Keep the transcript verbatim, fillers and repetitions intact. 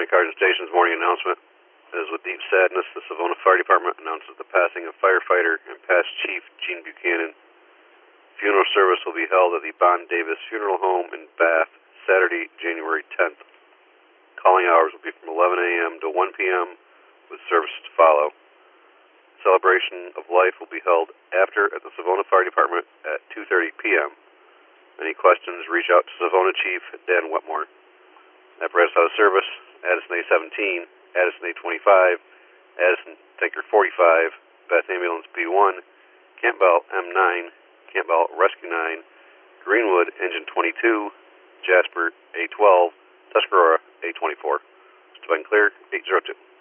County Cars and Stations morning announcement. It is with deep sadness the Savona Fire Department announces the passing of firefighter and past chief Gene Buchanan. Funeral service will be held at the Bond Davis Funeral Home in Bath, Saturday, January tenth. Calling hours will be from eleven a.m. to one p.m. with services to follow. Celebration of life will be held after at the Savona Fire Department at two thirty p.m. Any questions, reach out to Savona Chief Dan Wetmore. Apparatus out of service, Addison A seventeen, Addison A twenty-five, Addison Tanker forty-five, Bath Ambulance B one, Campbell M nine, Campbell Rescue nine, Greenwood Engine twenty-two, Jasper A twelve, Tuscarora A twenty-four. Must have been clear, eight zero two.